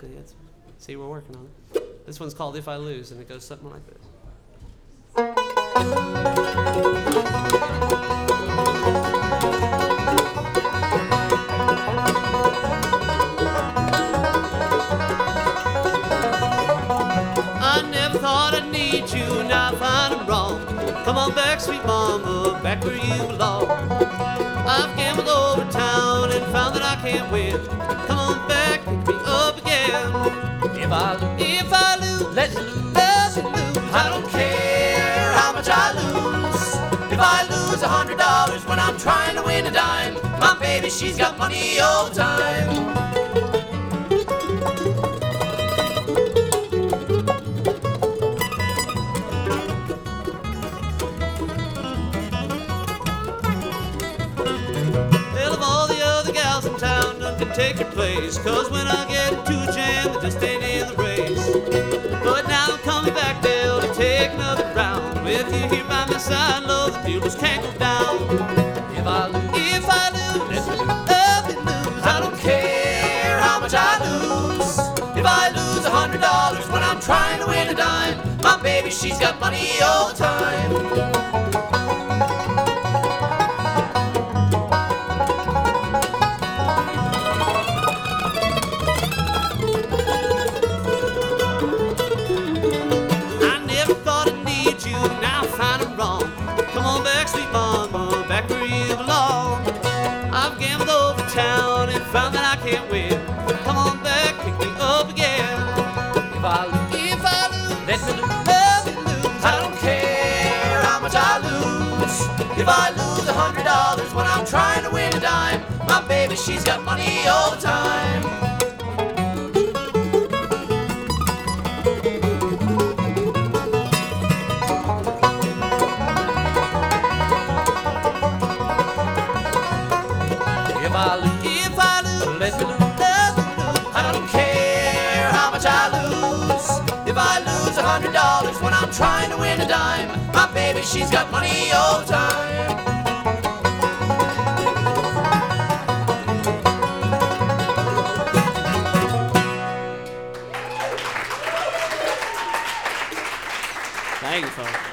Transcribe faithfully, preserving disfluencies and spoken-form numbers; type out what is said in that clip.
exactly. It's, see, we're working on it. This one's called If I Lose, and it goes something like this. I never thought I'd need you, now I find I'm wrong. Come on back, sweet mama, back where you belong. I've gambled over town and found that I can't win. Come on back, pick me up again. If I lose, if I lose, let me lose, let me lose. I don't care how much I lose. If I lose a hundred dollars when I'm trying to win a dime, my baby, she's got money all the time. Take your place, cause when I get into a jam, they just ain't in the race. But now I'm coming back, Dale, to take another round. With you here by my side, Lord, the deal just can't go down. If I lose, if I lose, let me lose, let me lose. I don't care how much I lose. If I lose a hundred dollars when I'm trying to win a dime, my baby, she's got money all the time. Town and found that I can't win. Come on back, pick me up again. If I lose, if I lose, let me lose, let me lose. I don't care how much I lose. If I lose a hundred dollars when I'm trying to win a dime, my baby, she's got money all the time. If I lose, if I lose, let me lose, let me lose. I don't care how much I lose. If I lose a hundred dollars when I'm trying to win a dime, my baby, she's got money all the time. Thank you, folks.